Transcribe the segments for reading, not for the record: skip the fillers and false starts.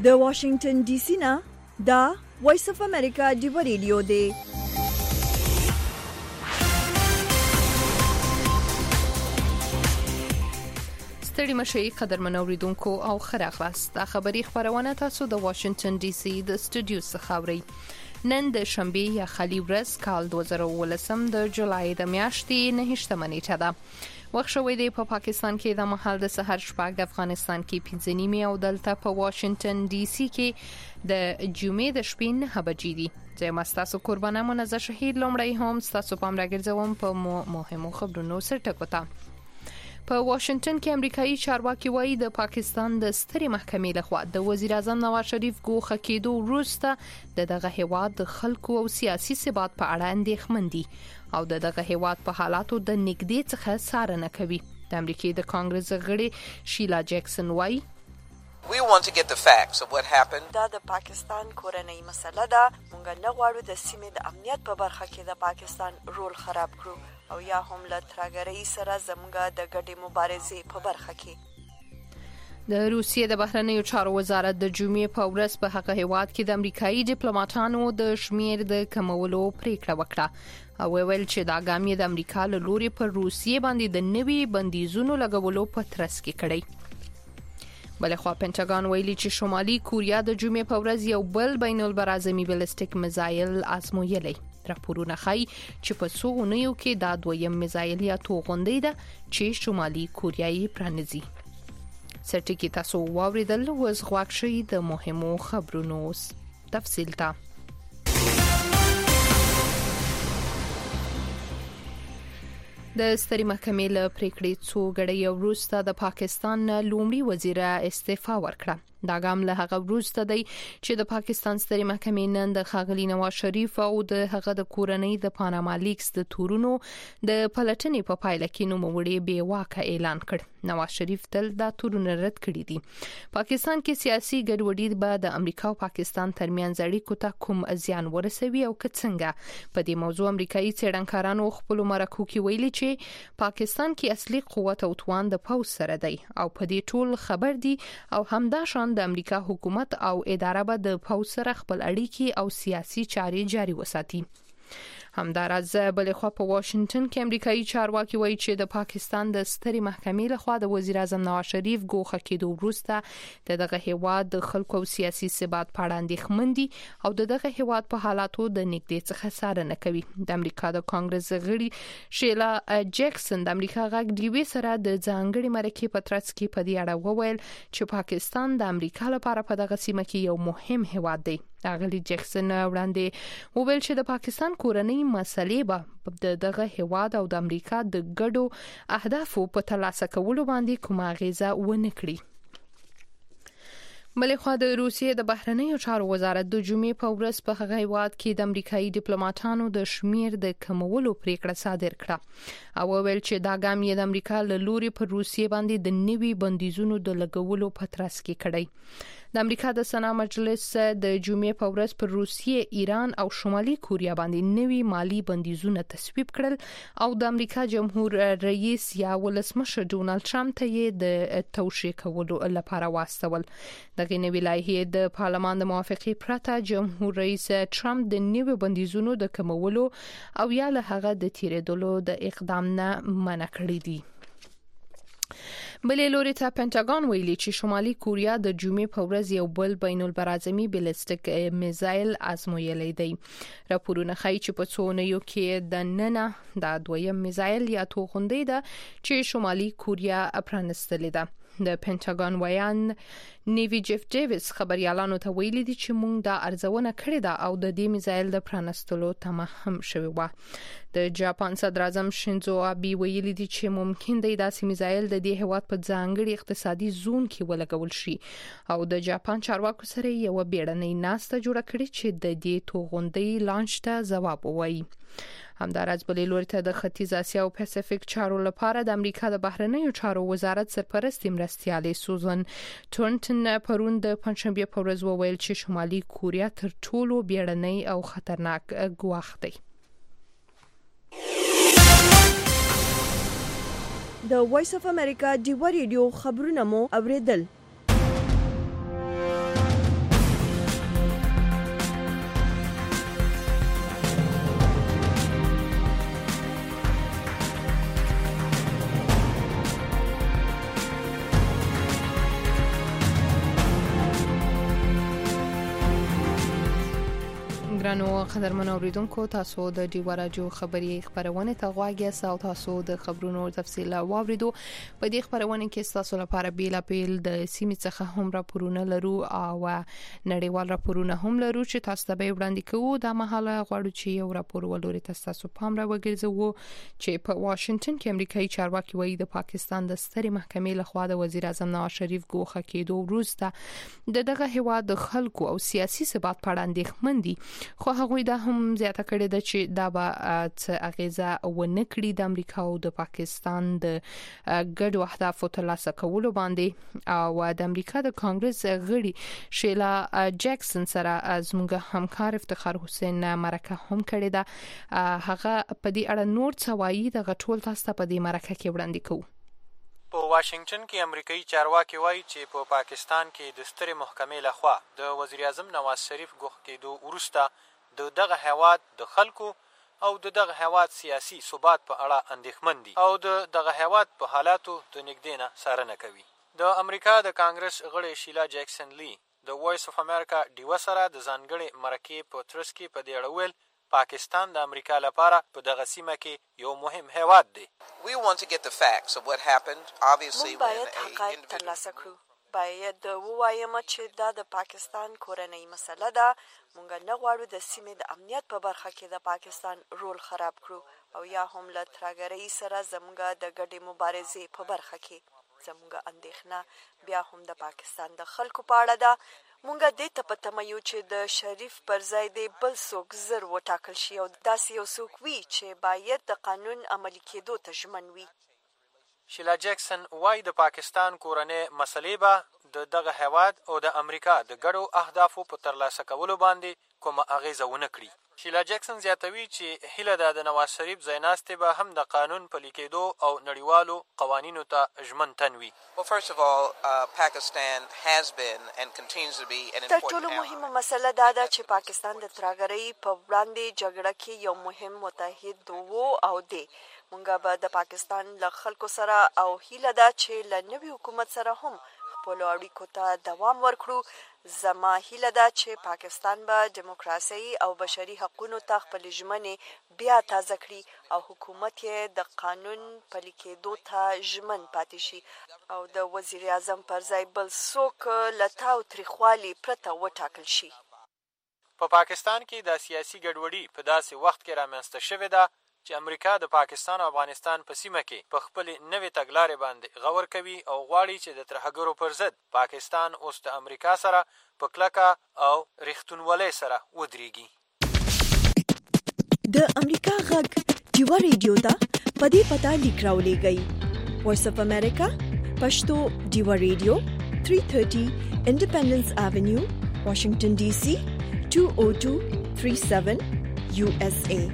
د واشنگټن ډي سي نه دا وایس اف امریکا ډیو ریډیو دی. ستړي مشي قدرمن اوریدونکو او خراغلاست د خبري خبرونه تاسو د واشنگټن ډي سي د سټوډیو څخه اورئ. نن د شنبه یا خالي ورځ کال 2019 د جولای د میاشتې 9 نیټه ده. وخت شوی دی په پاکستان کې د مهال د سحر شپږ، د افغانستان کې 5 نیمه او دلته په واشنگټن ډي سي کې د جمعې د شپې 9 بجې دي. زه مستاسو قربانه منزه شهید لومړی هم تاسو پام راګرځوم په مهمو خبرونو سره ټکوتا. په واشنگټن کې امریکایي چارواکي وایي د پاکستان د سترې محکمې لخوا د وزیر اعظم نواز شریف ګوښه کېدو وروسته دغه هیواد د خلکو او سیاسي ثبات په اړه اندېښمن دي او دغه هیواد په حالاتو د نږدې څخه څارنه کوي. د امریکای د کانګرس غړي شیلا جیکسن وایي We want to get the facts of what happened. دا د پاکستان کورنۍ مسله ده. مونږ نه غواړو د سیمې د امنیت په برخه کې د پاکستان رول خراب کړو او یا هم له ترهګرۍ سره زموږ د ګډې مبارزې په برخه کې. د روسیې د بهرنیو چارو وزارت د جمعې په ورځ په هغه هیواد کې د امریکایي ډیپلوماټانو د شمیر د کمولو پریکړه وکړه او ویل چې دا ګام یې د امریکا له لوري پر روسیې باندې د نوي بندیزونو لګولو په ترڅ کې کړی. بلخوا پینټاګون ویلي چې شمالي کوریا د جمعې په ورځ یو بل بین البرازمي بالستیک میزایل ازمویلی. راپورونه ښایي چې په څو اونیو کې دا دویم میزایل یا توغندۍ ده چې شمالي کوریا یې پرانیزي. سرټکی تاسو واوریدل وز غواړئ شي د مهمو خبرونو تفصیل ته. د سترې محکمې له پریکړې څو غړي وروسته د پاکستان لومړي وزیر استعفا ورکړه. دا ګام له هغه وروسته دی چې د پاکستان سترې محکمې نن د ښاغلي نواز شریف او د هغه د کورنۍ د پاناما لیکس د تورونو د پلټنې په پایله کې نوموړي بې واکه اعلان کړ. نواز شریف تل دا تورونه رد کړي دي. پاکستان کې سیاسي ګډوډي به د امریکا او پاکستان ترمنځ اړیکو ته کوم زیان ورسوي او څنګه. په دې موضوع امریکایي څېړنکارانو خپل مرکو کې ویلي چې پاکستان کې اصلي قوت او توان د پوز سره دی او په دې ټول خبر دي او همدا شان د امریکا حکومت او اداره به د پوز سره خپل اړیکې او سیاسي چارې جاري وساتي. همدارز بلخوا په واشنگټن کې امریکایي چارواکي وایي چې د پاکستان د سترې محکمې لخوا د وزیر اعظم نواز شریف ګوښه کېدو وروسته دغه هیواد د خلکو او سیاسي ثبات په اړه اندېښمن دي او دغه هیواد په حالاتو د نږدې څخه څارنه کوي. د امریکا د کانګرس غړي شیلا جیکسن د امریکا غږ ډیوی سره د ځانګړي مرکې په ترڅ کې په دې اړه وویل چې پاکستان د امریکا لپاره په دغه سیمه کې یو مهم هیواد دی. اغلی جیکسن وړاندې وویل چې د پاکستان کورنۍ مسلې به دغه هیواد او د امریکا د ګډو اهدافو په ترلاسه کولو باندې کومه اغیزه ونه کړي. بلخوا د روسیې د بهرنیو چارو وزارت د جمعې په ورځ په هغه هیواد کې د امریکایي ډیپلوماټانو د شمیر د کمولو پریکړه صادر کړه او ویل چې دا ګام یې د امریکا له لوري پر روسیې باندې د نوي بندیزونو د لګولو په ترڅ کې کړی. د امریکا د سنا مجلس د جمعې په ورځ پر روسیې، ایران او شمالي کوریا باندې نوي مالی بندیزونه تصویب کړل او د امریکا جمهور رئیس یا ولسمشر ډونالد ټرمپ ته یې د توشیح کولو لپاره واستول. دغه نوي لایحې د پارلمان د موافقې پرته جمهور رئیس ټرمپ د نوي بندیزونو د کمولو او یا له هغه د تیریدلو د اقدام نه منع کړی دي. بلې لوري ته پینټاګون ویلي چې شمالي کوریا د جمعې په ورځ یو بل بین البرازمي بالستیک میزایل ازمویلی دی. راپورونه ښایي چې په څو اونیو کې د ننه دا دویم میزایل یا توغندۍ ده چې شمالي کوریا پرانستلې ده. د پینټاګون ویان نیوی جیف ډیویس خبريالانو ته ویلي دي چې موږ دا ارزونه کړې ده او د دې میزایل د پرانستلو تمه هم شوی و. د جاپان صدر اعظم شینزو آبی ویلي دي چې ممکن دی داسې میزایل د دې هیواد په ځانګړي اقتصادي زون کې ولګول شي او د جاپان چارواکو سره یو بیړنۍ ناسته جوړه کړې چې د دې توغندۍ لانچ ته ځواب ووایي. همدارز بلې لوري ته د ختیځ اسیا او پاسفیک چارو لپاره د امریکا د بهرنیو چارو وزارت سرپرست مرستیالې سوزان ټورنټن پرون د پنځشنبه په ورځ وویل چې شمالي کوریا تر ټولو بیړنۍ او خطرناک ګواښ دی. د وایس اف امریکا ډیو ریډیو خبرونه مو اوریدل. ګرانو قدرمنو اوریدونکو تاسو د ډیوا راډیو خبري خبرونه ته غواړئ او تاسو د خبرونو تفصیل واوریدو. په دې خبرونه کې تاسو لپاره بیل د سیمې څخه هم راپورونه لرو او نړیوال راپورونه هم لرو چې تاسو ته به وړاندې کوو. دا مهاله غواړو چې یو راپور ولوري تاسو پام را وګرځوو چې په واشنگټن کې امریکایي چارواکي وایي د پاکستان د سترې محکمې لخوا د وزیر اعظم نواز شریف ګوښه کېدو وروسته دغه هیواد د خلکو او سیاسي ثبات په اړه اندېښمن دي. خو هغوی دا هم زیاته کړې ده چې دا به څه اغیزه ونه کړي د امریکا او د پاکستان د ګډو اهدافو ترلاسه کولو باندې. او د امریکا د کانګرس غړي شیلا جکسن سره زموږ همکار افتخار حسین مرکه هم کړې ده. هغه په دې اړه نور څه وایي د غټول تاسو په دې مرکه کې وړاندې کوو. په واشنگټن کې امریکایي چارواکي وایي چې په پاکستان کې د سترې محکمې لخوا د وزیر اعظم نواز شریف ګوښه کېدو وروسته دغه هیواد د خلکو او دغه هیواد سیاسي ثبات په اړه اندېښمن دي او دغه هیواد په حالاتو د نږدې نه څارنه کوي. د امریکا د کانګرس غړي شیلا جکسن لی د وایس اف امریکا ډیوا سره د ځانګړي مرکې په ترڅ کې په دې اړه ویل پاکستان د امریکا لپاره په دغه سیمه کې یو مهم هیواد دی. We want to get the facts of what happened. Obviously, باید حقایق ترلاسه کړو. باید ووایم چې دا د پاکستان کورنۍ مسله ده. موږ نه غواړو د سیمې د امنیت په برخه کې د پاکستان رول خراب کړو او یا هم له ترهګرۍ سره زموږ د ګډې مبارزې په برخه کې. زموږ اندېښنه بیا هم د پاکستان د خلکو په اړه ده. مونږ دې ته په تمه یو چې د شریف پر ځای دی بل څوک زر وټاکل شي او داسې یو څوک وي چې باید د قانون عملي کېدو ته ژمن وي. شیلا جکسن وايي د پاکستان کورنۍ مسلې به دغه هیواد او د امریکا د ګډو اهدافو په ترلاسه کولو باندې کومه اغیزه ونه کړي. شیلا جکسن زیاتوي چې هیله ده د نواز شریف ځایناستې به هم د قانون پلي کېدو او نړیوالو قوانینو ته ژمن تن وي. Well, first of all, Pakistan has been and continues to be an تر important ټولو ally. مهمه مسله دا ده چې پاکستان د ترهګرۍ په وړاندې جګړه کې یو مهم متحد وو او دی. مونږ به د پاکستان له خلکو سره او هیله ده چې له نوي حکومت سره هم خپلو اړیکو ته دوام ورکړو. زما هیله ده چې پاکستان به دیموکراسي او بشري حقوقو ته خپل ژمنې بیا تازه کړي او حکومت یې د قانون پلي کېدو ته ژمن پاتې شي او د وزیر اعظم پر ځای بل څوک له تاوتریخوالي پرته وټاکل شي. په پاکستان کې د سیاسي ګډوډي په داسې وخت کې رامنځته شوې ده چې امریکا د پاکستان او افغانستان په سیمه کې په خپلې نوې تګلارې باندې غور کوي او غواړي چې د ترهګرو پر ضد پاکستان اوس د امریکا سره په کلکه او رښتونولۍ سره ودرېږي. د امریکا غږ ډیوا ریډیو ته په دې پتا لیک راولېږئ. وایس اف امریکا پښتو ډیوا ریډیو 330 انډیپندنس ایونیو واشنگټن ډي سي 20237 USA.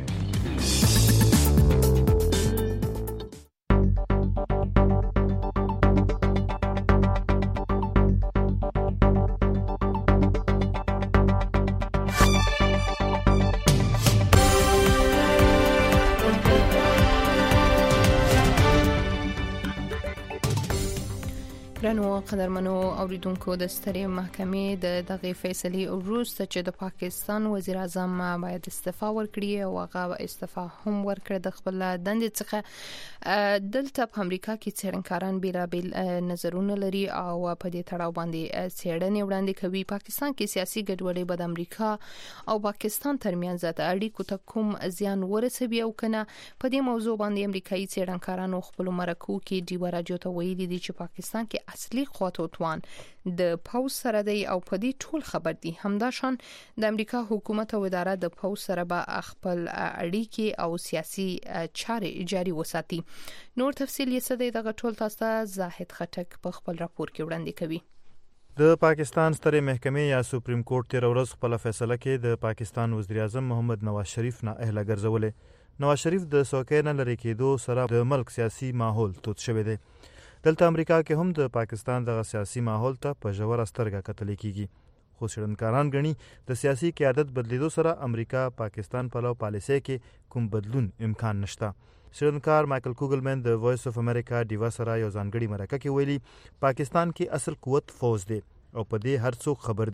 ګرانو قدرمنو اوریدونکو د سترې محکمې د دغه فیصلې وروسته چې د پاکستان وزیر اعظم باید استعفا ورکړي او هغه استعفا هم ورکړي د خپل دندې څخه. دلته په امریکا کې څېړنکاران بیلابیل نظرونه لري او په دې تړاو باندې څېړنې وړاندې کوي. پاکستان کې سیاسي ګډوډي به د امریکا او پاکستان ترمنځ د اړیکو ته کوم زیان ورسوي او کنه. په دې موضوع باندې امریکایي څېړنکارانو خپل مرکو کې ډیوا راډیو ته ویلي دي چې پاکستان کې اصلي خواطوتوان د پوز سره دی او په دې ټول خبر دي. همداشان د امریکا حکومت او اداره د پوز سره به خپل اړیکې او سیاسي چارې جاري وساتي. نور تفصیل یې څه دی دغه ټول تاسو ته زاهد خټک په خپل راپور کې وړاندې کوي. د پاکستان سترې محکمې یا سپریم کورټ تیر ورځ خپل فیصله کې د پاکستان وزیر اعظم محمد نواز شریف نه اهله ګرځولې. نواز شریف د څوکۍ نه لرې کېدو سره د ملک سیاسي ماحول توت شوی دی. دلته امریکا کې هم د پاکستان دغه سیاسي ماحول ته په ژوره سترګه کتل کېږي. خو څېړنکاران ګڼي د سیاسي قیادت بدلیدو سره امریکا پاکستان پلو پالیسۍ کې کوم بدلون امکان نشته. څېړنکار مایکل کوګلمن د وایس اف امریکا ډیوا سره یو ځانګړي مرکه کې ویلي پاکستان کې اصل قوت فوج دی او په دې هر څوک خبر دي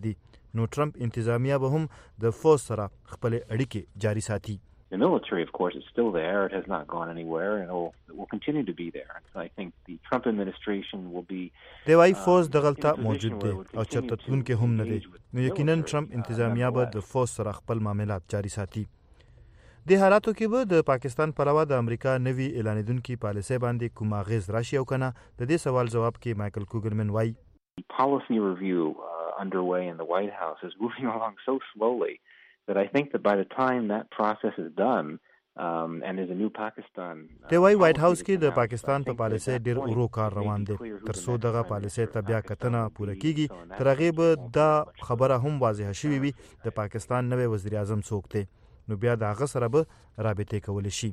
نو ټرمپ انتظامیه به هم د فوز سره خپل اړیکې جاري ساتي. The military, of course, is still there. It has not gone anywhere, and it will continue to be there. So I think the Trump administration will be. د وای فوز د غلطه موجود دی او چرته تلون کې هم نه دی. نو یقینا ټرمپ انتظامیه به د فوز سره خپل معاملات جاري ساتي. د حالاتو کې به د پاکستان پر علاوه د امریکا نوي اعلانیدونکو پالیسي باندې کوم اغیز راشي او کنه د دې سوال جواب کې مایکل کوګرمن وای policy review underway in the White House is moving along so slowly that I think that by the time that process is done and there's a new Pakistan د وایټ هاوس کې د پاکستان په پالیسي ډیر ورو کار روان دی تر څو دغه پالیسي ته بیا کتنه پوره کیږي تر هغه به دا خبره هم واضحه شوي وي د پاکستان نوې وزیر اعظم څوک دی نو بیا د هغه سره به رابطه کول شي.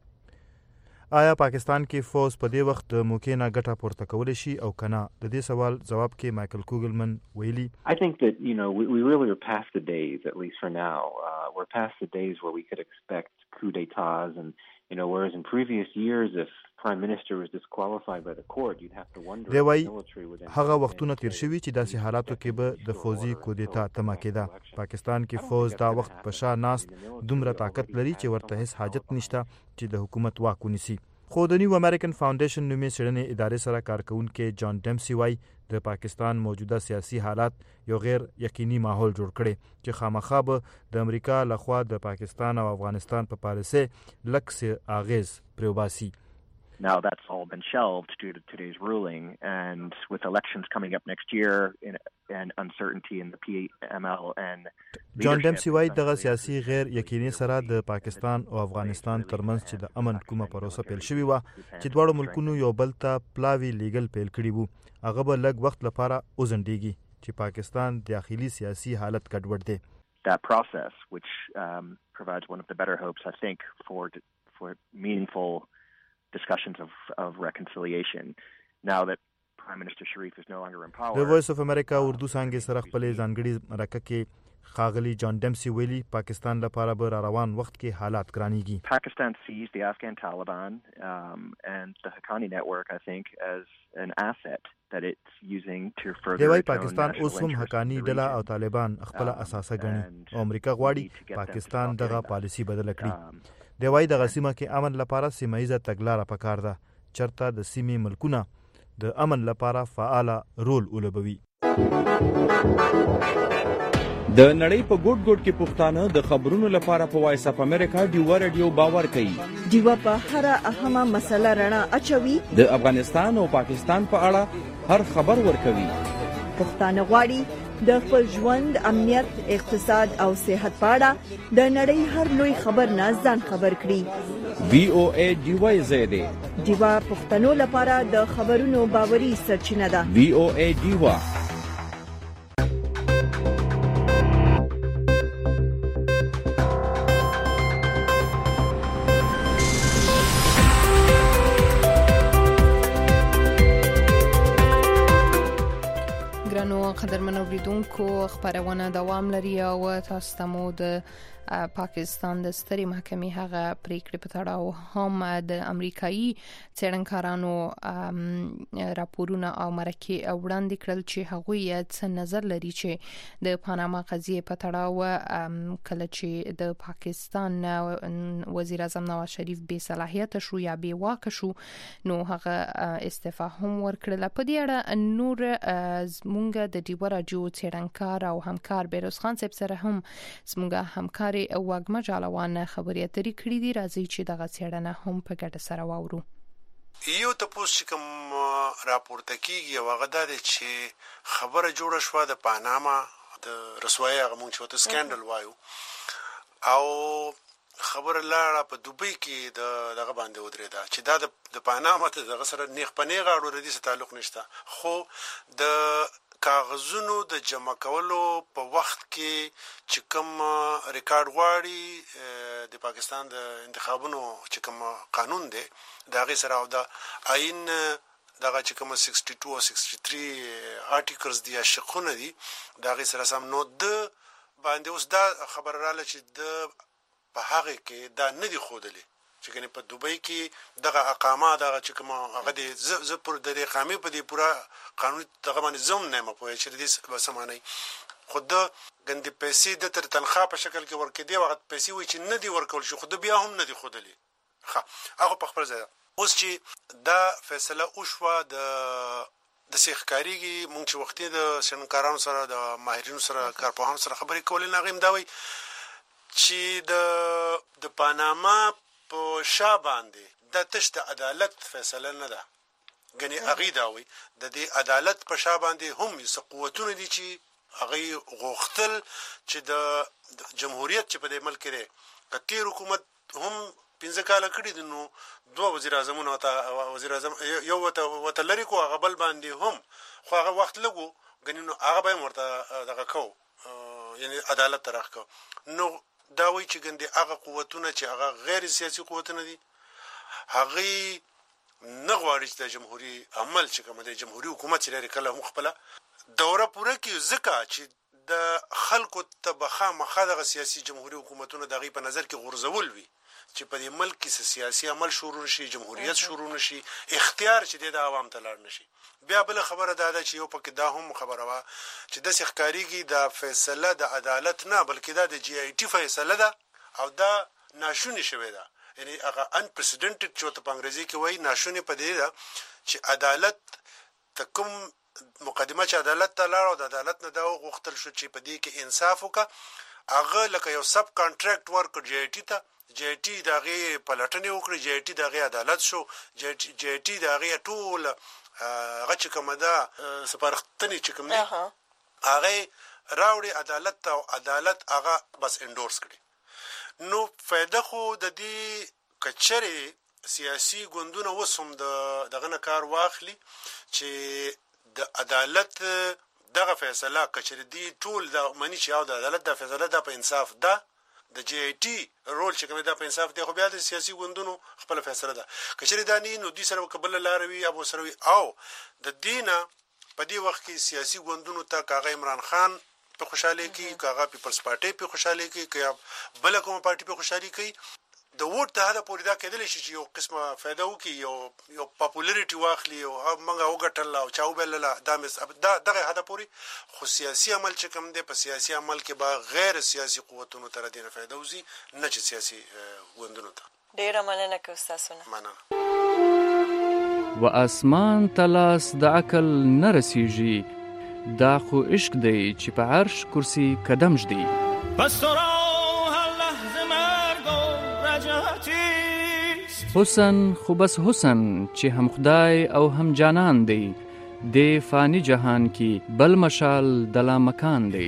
آیا پاکستان کې فوز په دې وخت د موقع نه ګټه پورته کول شي او کنه؟ د دې سوال جواب کې مایکل کوګلمن ویلي I think that we really are past the days, at least for now. We're past the days where we could expect coup d'etats and whereas in previous years if prime minister was disqualified by the court you'd have to wonder دی وای هغه وختونه تیر شوي چې داسې حالاتو کې به د فوزي کودتا تمه کېده. پاکستان کې فوز دا وخت په شا ناست دومره طاقت لري چې ورته هیڅ حاجت نشته چې د حکومت واک ونیسي. خو د نیو امریکن فاونډیشن نومي څېړنې ادارې سره کارکونکي جان ډیمسي وای د پاکستان موجوده سیاسي حالات یو غیر یقیني ماحول جوړ کړي چې خامخا به د امریکا لخوا د پاکستان او افغانستان په پالیسي لکه اغیز پروباسي. Now that's all been shelved due to today's ruling, and with elections coming up next year and uncertainty in the PML and جان ډیمسي وای دغه سیاسي غیر یقیني سره د پاکستان او افغانستان ترمنځ چې د امن کومه پروسه پیل شوې و چې دواړو ملکونو یو بل ته پلاوی لیګل پیل کړی وو هغه به لږ وخت لپاره وزندېږي چې پاکستان داخلي سیاسي حالت ګډوډ دی. That process which provides one of the better hopes I think for meaningful discussions of reconciliation now that Prime Minister Sharif is no longer in power. The Voice of America اردو څانګې سره خپلې ځانګړي مرکه کې خاغلی جان ډیمسي ویلي پاکستان لپاره به روان وخت کې حالات ګرانیږي. Pakistan sees the Afghan Taliban and the Haqqani network I think as an asset that it's using to further دی وای پاکستان اوس هم حقانی ډله او طالبان خپل اساسه ګڼي او امریکا غواړي پاکستان دغه پالیسی بدل کړي. دی وای د غسیمه کې امن لپاره سیمایي تګلاره پکار ده چرته د سیمې ملکونه د امن لپاره فعال رول ولوبوي. د نړۍ په ګوټ ګوټ کې پښتانه د خبرونو لپاره په وایس اپ امریکا ډیوا رادیو باور کوي. ډیوا په هر اهمه مسله رڼا اچوي. د افغانستان او پاکستان په اړه هر خبر ورکوي. پښتانه غواړي د خپل ژوند امنیت اقتصاد او صحت په اړه د نړۍ هر لوی خبر نه ځان خبر کړي. VOA ډیوا زیاده ډیوا پښتنو لپاره د خبرونو باوري سرچینه ده. VOA ډیوا قدرمن اوریدونکو خبرونه دوام لري او تاسو ته مو د پاکستان د ستري محکمې هغه پریکړې په تړاو هم د امریکایي څېړنکارانو راپورونه او مرکې وړاندې کړل چې هغوی څه نظر لري چې د پاناما قضیې په تړاو کله چې د پاکستان وزیر اعظم نواز شریف بې صلاحیت شو یا بې واک شو نو هغه استعفا هم ورکړل. په دې اړه نور زمونږ د ډیوا رادیو څېړنکار او همکار بیروز خان صاحب سره هم زمونږ همکار او واګما جالوان خبرې اترې کړې دي. راځي چې دغه څېړنه هم په ګډه سره واورو. یو تاسو کوم راپورته کیږي او هغه د چې خبره جوړه شو د پاناما د رسوایی هغه مونږ چې وته سکندل وایو او خبره لاړه په دوبۍ کې دغه باندې ودرېده چې دا د پاناما ته دغه سره نیغ پنیغ اړو ردی سره تعلق نشته خو د کاغذونو د جمع کولو په وخت کې چې کوم ریکارډ غواړي د پاکستان د انتخابونو چې کوم قانون دی دا غي سره او د آئین دغه چې کوم 62 او 63 آرټیکلز دی شقونه دي دا غي سره سم نو د باندې اوس دا خبر رااله چې د په هغه کې دا نه دی خودلې چې کنه په دوبۍ کې دغه اقامه دغه چې کوم هغه دي ز پر د اقامه په دې پورا قانون دغه باندې زوم نه مپوي چې دې سمانه خود غندې پیسې د تر تنخواه په شکل کې ورکړي وخت پیسې وي چې نه دی ورکول شي خود بیا هم نه دی خودلی هغه په خپل ځای اوس چې دا فیصله وشوه د سیخکاریږي مونږ چې وختي د سنکارانو سره د ماهرینو سره کارپوهانو سره خبرې کولې ناغیم دا وي چې د پاناما په شا باندې د تش د عدالت فیصله نه ده غني اغي دا وي د دې عدالت په شا باندې هم څه قوتونه دي چې اغي غوښتل چې د جمهوریت چې په دې ملک کې کتیر حکومت هم 15 کال کړي دي نو دوه وزیر اعظمونه وزیر اعظم یو وته لري کو هغه بل باندې هم خو هغه وخت لګو غني نو هغه به ورته دغه کو یعنی عدالت ترخ کو نو دا وی چې ګندې هغه قوتونه چې هغه غیر سیاسي قوتونه دي هغه نه غواړي چې د جمهوریت عمل چې کوم د جمهوریت حکومت لري کله هم خپل دوره پوره کی ځکه چې د خلکو تبخه مخادغه سیاسي جمهوریت حکومتونه دغه په نظر کې غورځول وي چې په دې ملک کې سیاسي عمل شروع شي جمهوریت شروع نشي اختیار چې د عوام ته لاړ نشي بیا بل خبره ده چې یو پکې دا هم خبره وا چې د سیخکاریږي د فیصله د عدالت نه بلکې دا د جی آی ټی فیصله ده او دا ناشونی شوی ده یعنی هغه انپریسیډنټډ چې په انګریزي کې وایي ناشونی په دې ده چې عدالت تکم مقدمه چې عدالت ته لاړ او د عدالت نه دا غوښتل شو چې په دې کې انصاف وکړه هغه لکه یو سب کانټریکټ ورک جی آی ټی ته جی آی ټی دغه پلټنې وکړي جی آی ټی دغه عدالت شو جی آی ټی دغه ټول هغه چې کومه ده سپارښتنې چې کوم دي هغه راوړي عدالت ته او عدالت هغه بس انډورس کړي نو فائدہ خو د دې کچري سیاسي ګوندونه وسوم دغه کار واخلي چې د عدالت دغه فیصله کچري دی ټول د منی چې او د عدالت د فیصله د په انصاف ده د جی آی ټی رول چې کوم د په انصاف دی خو بیا د سیاسي ګوندونو خپل فیصله ده کچري دانی نو دي سره قبل لاروي ابو سروي او د دینه په دې وخت کې سیاسي ګوندونو ته کاغه عمران خان په خوشاله کې کاغه پیپلز پارټي په خوشاله کې کیا بل کوم پارټي په خوشالي کوي د ووټ ته دا پوری دا کېدل شي چې یو قسمه فائدہ وکي یو پاپولریټي واخلي او موږ وګټل او چاو بل دا دغه هدا پوری خو سیاسي عمل چې کوم دی په سیاسي عمل کې با غیر سیاسي قوتونو تر دې نه فائدہ وزي نه چې سیاسي وندونو ته ډیره مننه کوم تاسو نه مننه و اسمان تلاس د عقل نه رسیږي دا خو عشق دی چې په عرش کرسی قدم ژدي حسن خو بس حسن چې هم خدای او هم جانان دی د فانی جهان کې بل مشال دلا مکان دی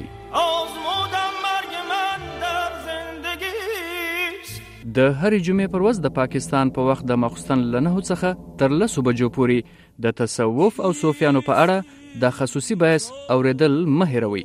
د هر جمعې پر ورځ د پاکستان په وخت د ماخستن له 9 څخه تر 10 بجو پورې د تصوف او صوفیانو په اړه د خصوصي بحث اوریدل مه هېروئ.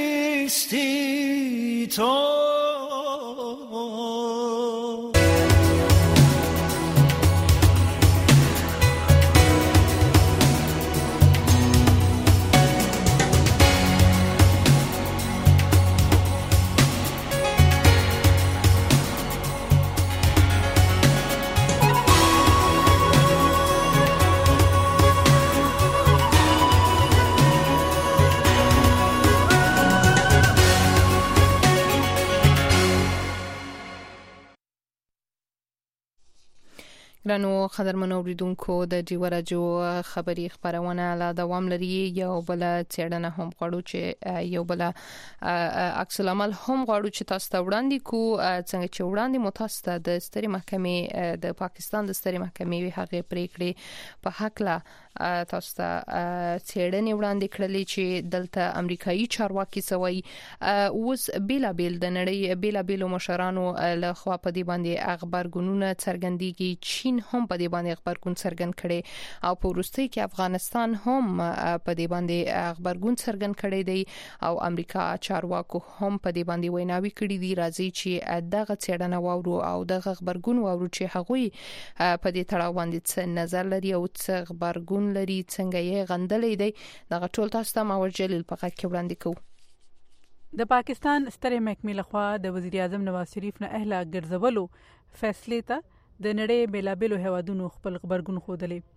ګرانو قدرمنو اوریدونکو د ډیوه راډیو خبری خبرونه لا دوام لري یو بل څېړنه هم غواړو چې یو بل عکس العمل هم غواړو چې تاسو ته وړاندې کو څنګه چې وړاندې متاسته د ستري محکمې د پاکستان د ستري محکمې هغه پریکړې په حق لا تاسو ته څېړنې وړاندې کړلې چې دلته امریکایي چارواکي سوي اوس بیلابل د نړۍ بیلابل مشرانو له خوا په دې باندې خبرګونونه څرګندېږي چین هم په دې باندې خبرګون څرګند کړي او په وروستي کې افغانستان هم په دې باندې خبرګون څرګند کړي دی او امریکا چارواکو هم په دې باندې ویناوي کړي دي راځي چې دغه څېړنه واورو او دغه خبرګون واورو چې هغوی په دې تړاو باندې څه نظر لري او څه خبرګون لري څنګه یې غندلې دی دغه ټول تاسو ته ماور جلیل په غږ کې وړاندې کوو. د پاکستان سترې محکمې لخوا د وزیر اعظم نواز شریف نه اهله ګرځولو فیصله ته د نړۍ بیلابلو هیوادونو خپل خبرګون خوده.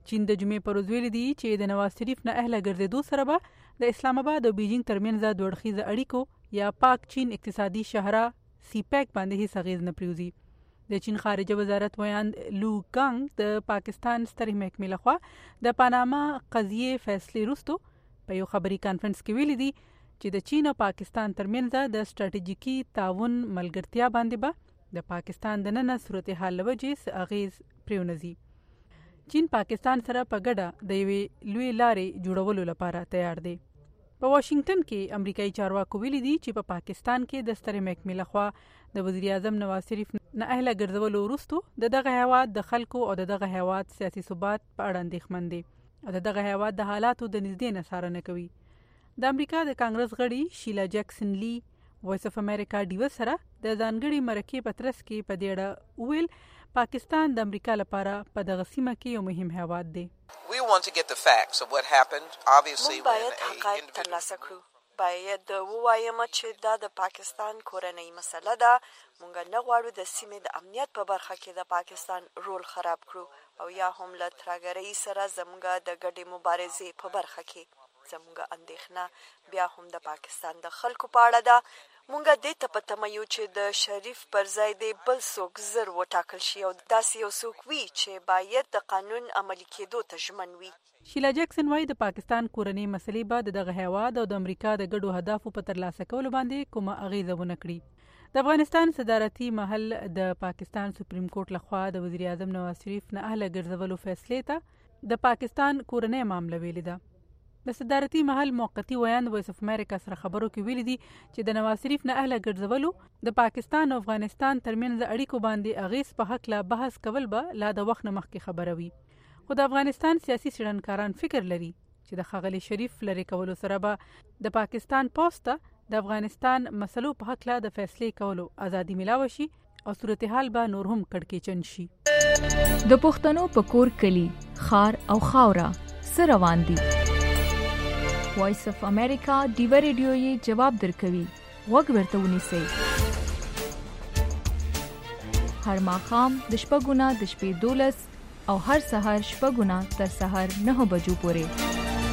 چین د جمعې پر ورځ ویلي دي چې د نواز شریف نه اهله ګرځېدو سره به د اسلام آباد او بیجینګ ترمنځ د دوړخیزه اړیکو یا پاک چین اقتصادي شاهراه سی پیک باندې هیڅ اغیز نه پریوزي. د چین خارجه وزارت ویاند لو کانګ د پاکستان سترې محکمې لخوا د پاناما قضیې فیصلې وروسته په یو خبري کانفرنس کې ویلي دي چې د چین او پاکستان ترمنځ د ستراتیژیکي تعاون ملګرتیا باندې به د پاکستان د نن صورتحال له وجې اغیز پریونزي. چین پاکستان سره په ګډه د یوې لوی لارې جوړولو لپاره تیار دی. په واشنگټن کې امریکایي چارواکو ویلي دي چې په پاکستان کې د سترې محکمې لخوا د وزیر اعظم نواز شریف نه اهله ګرځولو وروسته د دغه هیواد د خلکو او د دغه هیواد سیاسي ثبات په اړه اندېښمن دي او د دغه هیواد د حالاتو د نږدې نه څارنه کوي. د امریکا د کانګرس غړي شیلا جیکسن لی وایس اف امریکا ډیو سره د ځانګړي مرکې په ترڅ کې په دې اړه ویل پاکستان د امریکا لپاره په دغه سیمه کې یو مهم هیواد دی. We want to get the facts of what happened. Obviously, موږ باید حقایق ترلاسه کړو. باید ووایم چې دا د پاکستان کورنۍ مسله ده. موږ نه غواړو د سیمې د امنیت په برخه کې د پاکستان رول خراب کړو او یا هم له ترهګرۍ سره زموږ د ګډې مبارزې په برخه کې. زموږ اندېښنه بیا هم د پاکستان د خلکو په اړه ده. مونږ دې ته په تمه یو چې د شریف پر ځای دی بل څوک زر وټاکل شي او داسې یو څوک وي چې باید د قانون عملي کېدو ته ژمن وي. شیلا جیکسن وايي د پاکستان کورنۍ مسلې به دغه هیواد او د امریکا د ګډو هدفو په ترلاسه کولو باندې کومه اغیزه ونه کړي. د افغانستان صدارتي محل د پاکستان سپریم کورټ لخوا د وزیر اعظم نواز شریف نه اهله ګرځولو فیصلې ته د پاکستان کورنۍ معامله ویلې ده. د صدارتي محل موقتی ویاند وایس اف امریکا سره خبرو کې ویلي دي چې د نواز شریف نه اهله ګرځولو د پاکستان او افغانستان ترمنځ اړیکو باندې اغیز په حق لا بحث کول به لا د وخت نه مخکې خبره وي. خو د افغانستان سیاسي څېړنکاران فکر لري چې د ښاغلي شریف لرې کولو سره به د پاکستان پوسټ ته د افغانستان مسلو په حق لا د فیصلې کولو ازادي ملاوه شي او صورتحال به نور هم کړکېچن شي. د پښتنو په کور کلی خار او خاورا سره روان دي. وایس اف امریکا ډیو ریډیو یې جواب درکوي. وګ ورته ونیسئ. هر ماښام د شپږونه د شپې 12 او هر سهار شپږونه تر سهار 9 بجو پورې.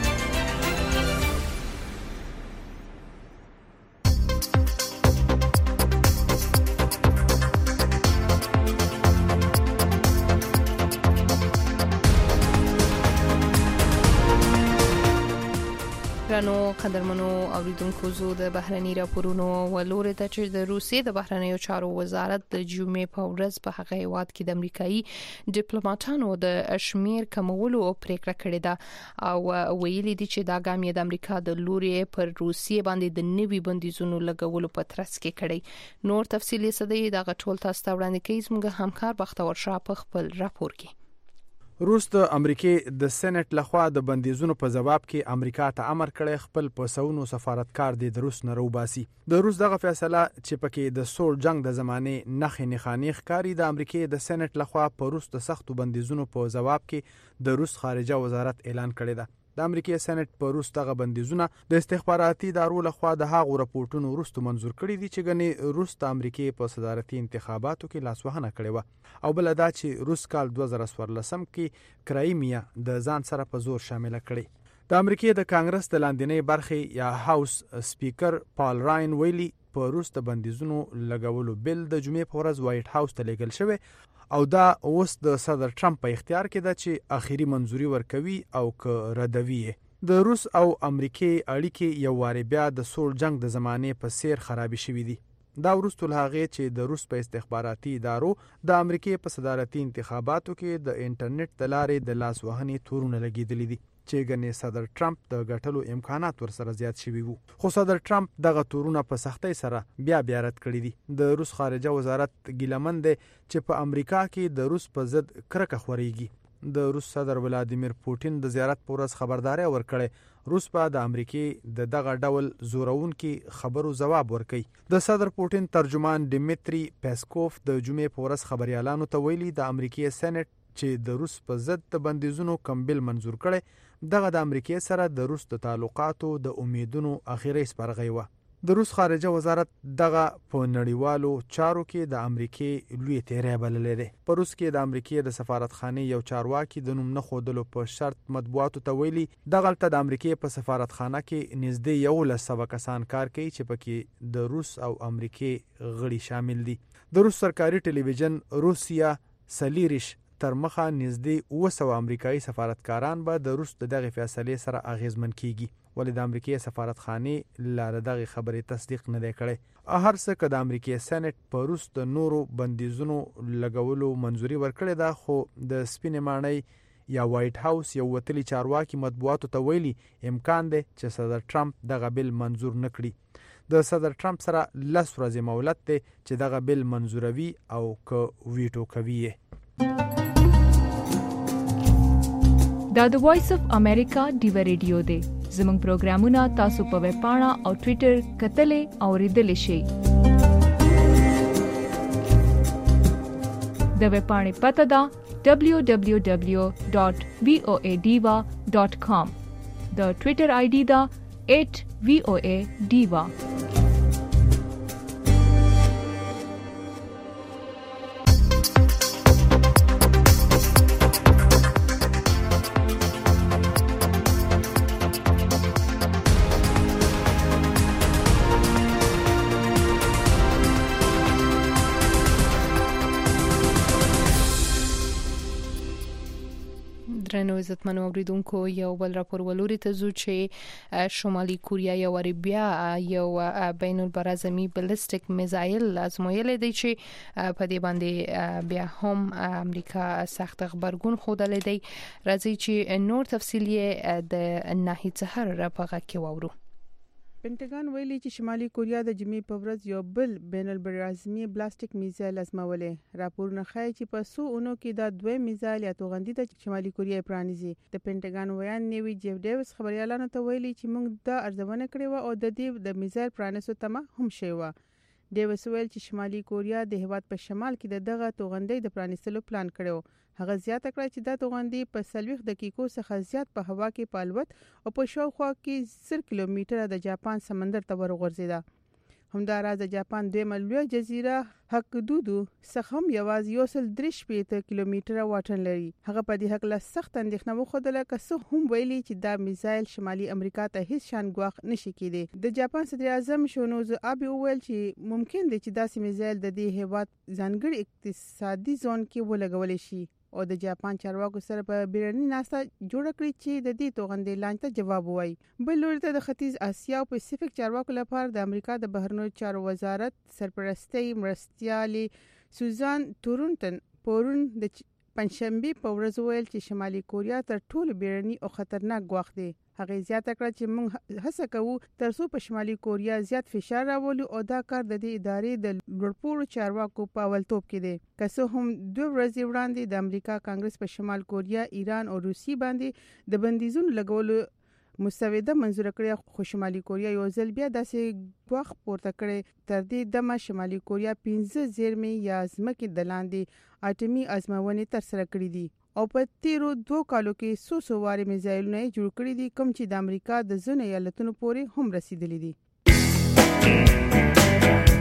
نو قدرمنو اوریدونکو زو د بهرنی راپورونو ولوري ته چې د روسیې د بهرنیو چارو وزارت د جمعې په ورځ په هغه هیواد کې د امریکایي ډیپلوماټانو د شمیر کمولو پریکړه کړې ده او ویلي دي چې دا ګام یې د امریکا د لوري پر روسیې باندې د نوي بندیزونو لګولو په ترڅ کې کړی. نور تفصیلي سدي د غټول تاسو ته وړاندې کوي زموږ همکار بختور شاه په خپل راپور کې. روس د امریکای د سېنات لخوا د بندیزونو په جواب کې امریکا ته امر کړی خپل پوسونو سفارتکار د روس نه روباسي. د روس دغه فیصله چې پکې د سوړ جنگ د زمانه نخې نخانی ښکاری د امریکای د سېنات لخوا په روس د سختو بندیزونو په جواب کې د روس خارجه وزارت اعلان کړی ده. د امریکای سېنات په روس دغه بندیزونه د استخباراتي ادارو لخوا د هغو راپورټونو وروسته منزور کړي دي چې غني روس د امریکای په صدارتي انتخاباتو کې لاسوهنه کړې و او بل دا چې روس کال 2014 کې کرایمیا د ځان سره په زور شامل کړي. د امریکای د کانګرس د لاندنۍ برخې یا هاوس سپیکر پال راین ویلي په روس د بندیزونو لګولو بل د جمعې په ورځ وایټ هاوس ته لیږل شوی او دا اوس د صدر ټرمپ په اختیار کې ده چې اخیری منځوري ورکوي او که ردوي. د روس او امریکای اړیکې یو واري بیا د سوړ جنگ د زمانه په سیر خرابې شوې دي. دا ورستول هغه چې د روس په استخباراتي ادارو د امریکای په صدارتي انتخاباتو کې د انټرنیټ د لارې د لاسوهنې تورونه لګیدلې دي چې ګنې صدر ټرمپ د غټلو امکانات ورسره زیات شوي وو. خو صدر ټرمپ دغه تورونه په سختۍ سره بیا رد کړی دي. د روس خارجه وزارت ګیلمن دی چې په امریکا کې د روس په ضد کرکه خوريږي. د روس صدر ولادیمیر پوتین د زیارت پر ورځ خبرداري ورکړې روس په د امریکای د دغه ډول زورون کې خبرو جواب ورکړي. د صدر پوتین ترجمان ډیمیټری پیسکوف د جمعې په ورځ خبريالانو ته ویلي د امریکای سېنات چې د روس په ضد د بندیزونو کم بل منزور کړي دغه د امریکای سره د روس د تعلقاتو د امیدونو اخیری سپارغی و. د روس خارجه وزارت دغه په نړیوالو چارو کې د امریکای لوی تیری بللی دی. په روس کې د امریکای د سفارتخانه یو چارواکي د نوم نه ښودلو په شرط مطبوعاتو ته ویلي دغلته د امریکای په سفارتخانه کې نږدې 1100 کسان کار کوي چې پکې د روس او امریکای غړي شامل دي. د روس سرکاري ټلویزیون روسیا سلیریش تر مخه نږدې 200 امریکایي سفارتکاران به د روس د دغه فیصلې سره اغیزمن کیږي. ولې د امریکای سفارتخانه لاره دغه خبرې تصدیق نه دی کړی. هر څه که د امریکای سېنات په روس د نورو بندیزونو لګولو منځوري ورکړې ده، خو د سپینې ماڼۍ یا وایټ هاوس یو وتلي چارواکي مطبوعاتو ته ویلي امکان دی چې صدر ټرمپ دغه بل منظور نه کړي. د صدر ټرمپ سره 10 ورځې مهلت دی چې دغه بل منظوروي او که ویټو کوي. دا د وایس اف امریکا ډیو ریډیو دی. زموږ پروګرامونه تاسو په ویب پاڼه او ټوئیټر کتلې او ریډلې شئ. د ویب پاڼې پته ده www.voadiva.com. د ټوئیټر آی ډي ده @voadiva. درنو عزتمنو اوریدونکو، یو بل راپور ولوري ته ځو چې شمالي کوریا یو بیا یو بین البرازمي بالستیک میزایل ازمویل دی چې په دې باندې بیا هم امریکا سخت خبرګون خوده دی. راځي چې نور تفصیلی د ناهید سحر را پغه کې وورو. پینټاګان ویلي چې شمالي کوریا د جمعې په ورځ یو بل بین البرازمي بلاسټیک میزایل ازمولې. راپورونه ښایي چې په څو اونو کې دا دوه میزایل یا توغندي د شمالي کوریا پرانیزي. د پینټاګان ویان نیوی جیف ډیوس خبريالانو ته ویلي چې موږ دا ارزونه کړې و او د دې د میزایل پرانیسو تمه هم شوی و. ډیوس ویل چې شمالي کوریا د هیواد په شمال کې دغه توغندي د پرانیستلو پلان کړو. هغه زیاته کړه چې دا توغندي په 40 دقیقو څخه زیات په هوا کې پالوت او په شاوخوا کې 100 کیلومتره د جاپان سمندر ته ورغورځیده. همداراز د جاپان دویمه لویه جزیره هاکودو څخه هم یوازې 130 کیلومتره واټن لري. هغه په دې حق له سخت اندېښنه وښودله که څه هم ویلي چې دا میزایل شمالي امریکا ته هیڅ شان ګواښ نشي کېدی. د جاپان صدر اعظم شونوزو آبه وویل چې ممکن دی چې داسې میزایل د دې هیواد ځانګړي اقتصادي زون کې ولګول شي او د جاپان چارواکو سره په بیرني ناسته جوړ کړی چې د دې توغندي لانچ ته جواب وایي. بل لوري ته د ختیځ اسیا او پاسفیک چارواکو لپاره د امریکا د بهرنیو چارو وزارت سرپرستۍ مرستیالي سوزان تورنټن پورون د پنځشنبه په ورځ ویل چې شمالي کوریا تر ټولو بیرني او خطرناک ګواښ دی. هغه زیاته کړه چې موږ هڅه کوو ترڅو په شمالي کوریا زیات فشار راولو او دا کار د دې ادارې د لوړپوړو چارواکو په اولتوب کې دی. که څه هم 2 ورځې وړاندې د امریکا کانګرس په شمال کوریا، ایران او روسي باندې د بندیزونو لګولو مسوده منزور کړی، خو شمالي کوریا یو ځل بیا داسې ګواښ پورته کړی. تر دې دمه شمالي کوریا 15 زیرمې یا ځمکې د لاندې اټومي ازموینې ترسره کړې دي او په تیرو 2 کالو کې 100 وارې میزایلونه جوړ کړي دي، کوم چې د امریکا د ځینو ایالتونو پورې هم رسیدلي دي.